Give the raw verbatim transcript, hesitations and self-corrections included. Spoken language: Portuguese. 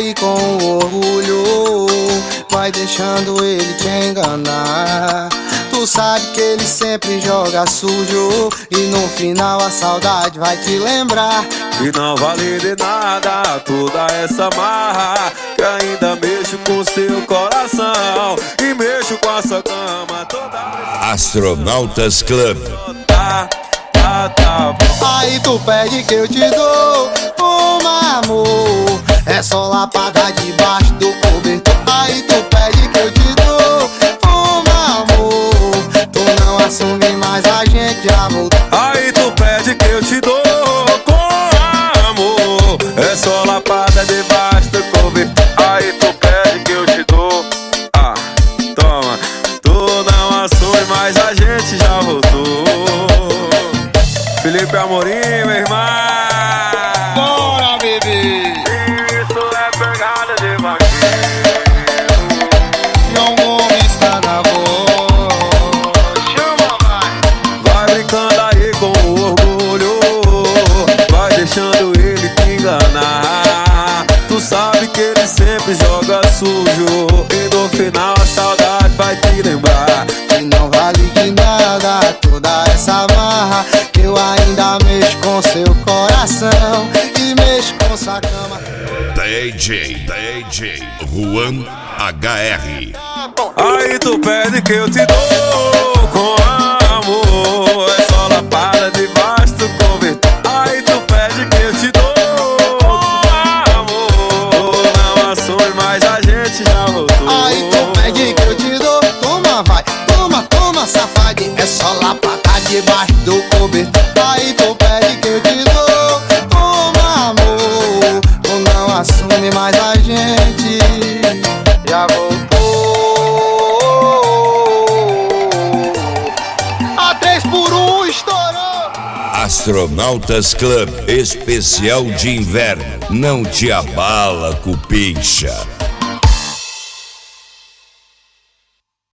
aí com orgulho, vai deixando ele te enganar. Tu sabe que ele sempre joga sujo e no final a saudade vai te lembrar. E não vale de nada toda essa marra, que ainda mexo com seu coração e mexo com a sua cama toda. Astronautas Club. Tá, tá, tá. Aí tu pede que eu te dou uma, amor, é só lapada debaixo do cobertor. Aí tu pede que eu te dou uma, amor, tu não assume mais, a gente já voltou. Aí tu pede que eu te dou com amor, é só lapada debaixo do cobertor. Aí tu pede que eu te dou, ah, toma, tu não assume mais, a gente já voltou. Felipe Amorim, meu irmão. Bora, bebê. Isso é pegada de vaqueiro. João Gomes tá na voz. Chama, vai. Vai brincando aí com o orgulho, vai deixando ele te enganar. Tu sabe que ele sempre joga sujo e no final a saudade vai te lembrar. E não vale de nada toda essa marra, que eu ainda mexo com seu coração e mexo com sua cama. D J, D J Juan H R. Aí tu pede que eu te dou com amor, é só lapada debaixo do cobertor. Aí tu pede que eu te dou com amor, não assume mais, a gente já voltou. Aí tu pede que eu te dou, toma vai, toma, toma safade, é só lapada debaixo do cobertor. Aí tu pede que eu te dou, toma amor, tu não assume mais, a gente já voltou. A três por um estourou. Astronautas Club especial de inverno. Não te abala, cupincha.